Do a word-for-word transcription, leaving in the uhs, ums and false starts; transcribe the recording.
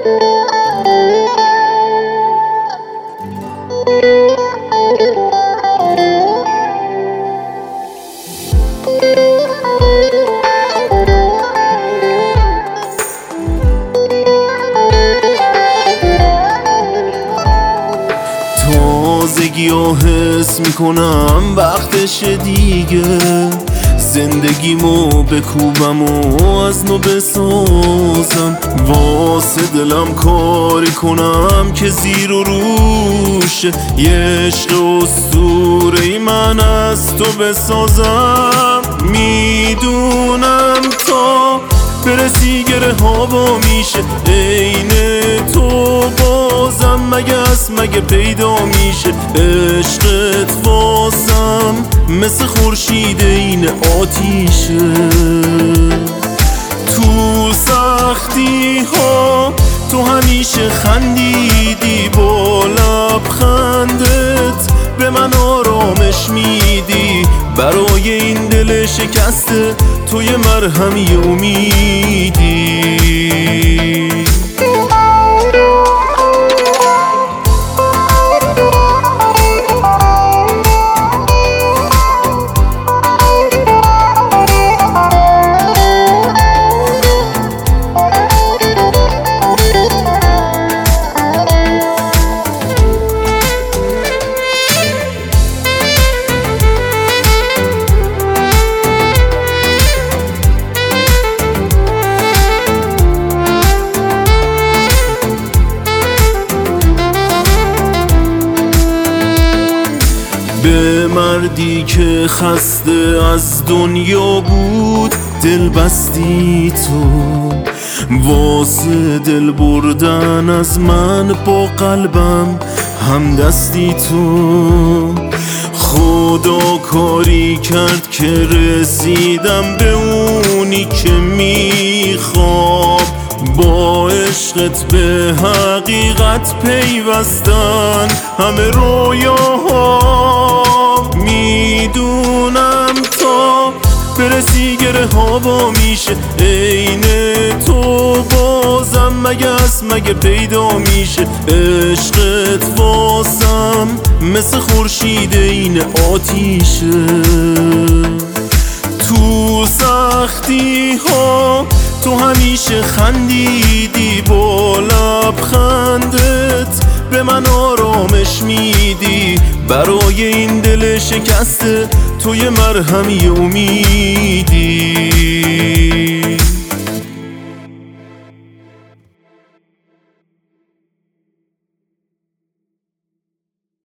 تازگی و حس میکنم وقتش دیگه، زندگیمو بکوبم و از نو بسازم، واسه دلم کاری کنم که زیر و روشه، یه عشق اسطوره‌ای من از تو بسازم. میدونم تا برسی گره هوا میشه عین تو بازم، مگه از مگه پیدا میشه عشقت واسم، مثل خورشید این آتیشه. تو سختی ها تو همیشه خندیدی، با لبخندت به من آرامش میدی، برای این دل شکسته تو یه مرهمی امیدی. به مردی که خسته از دنیا بود دل بستی تو، واسه دل بردن از من با قلبم هم دستی تو. خدا کاری کرد که رسیدم به اونی که میخوام، با عشقت به حقیقت پیوستن همه رویاها. میدونم تا برسی گره هوا میشه عین تو بازم، مگه از مگه پیدا میشه عشقت واسم، مثل خورشید این آتیشه. تو سختی ها تو همیشه خندیدی، با لبخندت به من آرامش میدی، برای این دل شکسته تو یه مرهمی امیدی.